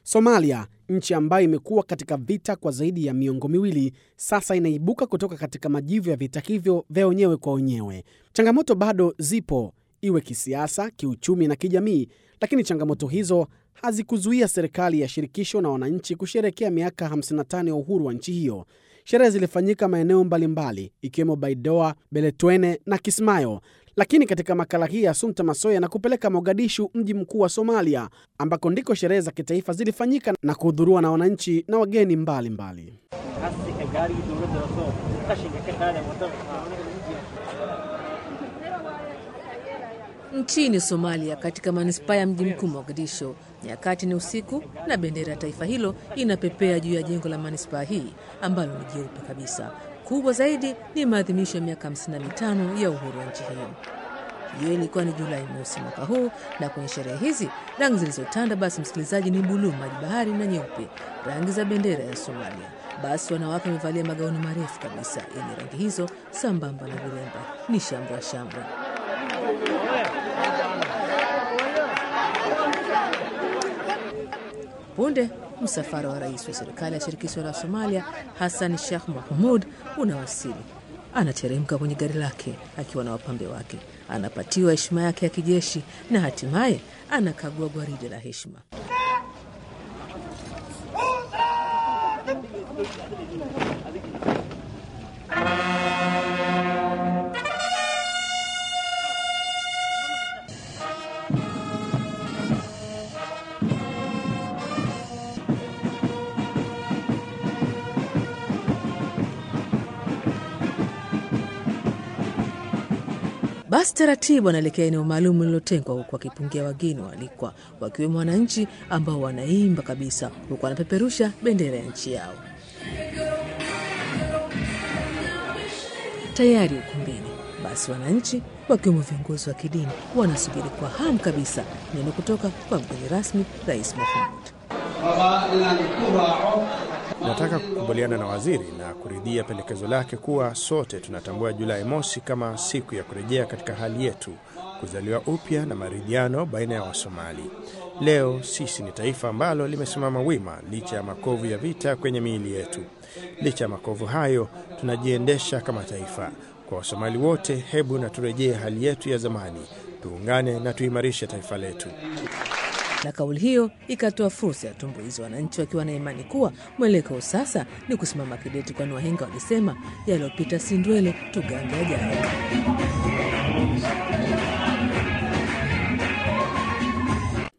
Somalia, nchi ambayo imekuwa katika vita kwa zaidi ya miongo miwili, sasa inaibuka kutoka katika majivu ya vita hivyo vya wenyewe kwa wenyewe. Changamoto bado zipo, iwe kisiasa, kiuchumi na kijamii, lakini changamoto hizo hazikuzuia serikali ya shirikisho na wananchi kusherehekea miaka 55 ya uhuru wa nchi hiyo. Sherehe zilifanyika maeneo mbalimbali, ikiwemo Baidoa, Beledweyne na Kismayo. Lakini katika makala hii ya Assumpta Massoi na kupeleka Mogadishu, mji mkuu wa Somalia, ambako ndiko sherehe za kitaifa zilifanyika na kuhudhuriwa na wananchi na wageni mbalimbali. Nchini Somalia, katika manispaa ya mji mkuu Mogadishu, nyakati ni usiku na bendera ya taifa hilo inapepea juu ya jengo la manispaa hii ambalo ni jeupe kabisa. Kubwa zaidi ni maadhimisho ya miaka 55 ya uhuru wa nchi hiyo. Hiyo ilikuwa ni Julai mosi mwaka huu, na kwenye sherehe hizi rangi zilizotanda, basi msikilizaji, ni buluu, maji bahari na nyeupe, rangi za bendera ya Somalia. Basi wanawake wamevalia magauni marefu kabisa yenye rangi hizo sambamba na vilemba. Ni shambra shambra. Punde msafara wa rais wa serikali ya shirikisho la Somalia Hassan Sheikh Mohamud unawasili. Anateremka kwenye gari lake akiwa na wapambe wake, anapatiwa heshima yake ya kijeshi na hatimaye anakagua gwaride la heshima. Basi taratibu anaelekea eneo maalum lililotengwa, huku akipungia wageni walikwa, wakiwemo wananchi ambao wanaimba kabisa huku wanapeperusha bendera ya nchi yao. Tayari ukumbini, basi wananchi wakiwemo viongozi wa kidini wanasubiri kwa hamu kabisa neno kutoka kwa mgeni rasmi, Rais Mohamud. Nataka kukubaliana na waziri na kuridhia pendekezo lake kuwa sote tunatambua Julai mosi kama siku ya kurejea katika hali yetu, kuzaliwa upya na maridhiano baina ya Wasomali. Leo sisi ni taifa ambalo limesimama wima licha ya makovu ya vita kwenye miili yetu. Licha ya makovu hayo, tunajiendesha kama taifa. Kwa Wasomali wote, hebu na turejee hali yetu ya zamani, tuungane na tuimarishe taifa letu. Na kauli hiyo ikatoa fursa ya tumbuizo, wananchi wakiwa na imani kuwa mwelekeo sasa ni kusimama kidete, kwani wahenga walisema yaliyopita si ndwele, tugange yajayo.